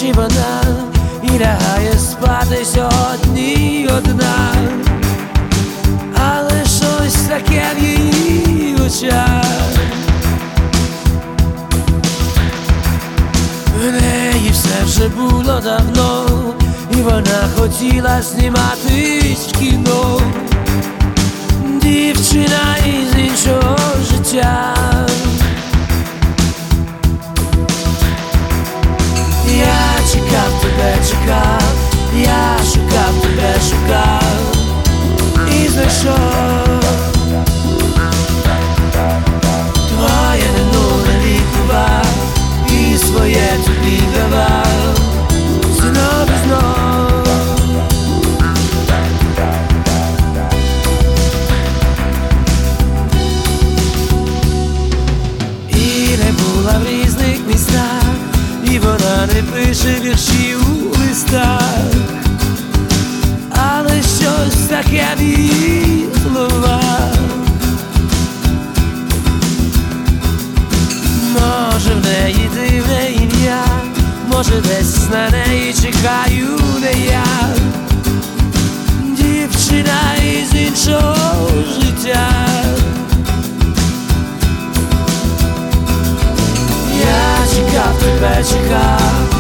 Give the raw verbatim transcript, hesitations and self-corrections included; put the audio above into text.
ночі вона і лягає спати сьогодні одна, але щось таке в її очах. В неї все вже було давно, і вона хотіла зніматись в кіно. Дівчина із іншого життя. Я чекав тебе, чекав, я шукав тебе, шукав і знайшов. Твоє минуле лікував і своє тобі давав знов і знов. І не була в різних містах, і вона не пише вірші у листах, але щось таке в її словах. Може в неї дивне ім'я, може десь на неї чекаю не я. Дівчина із іншого життя. Я чекав тебе, чекав,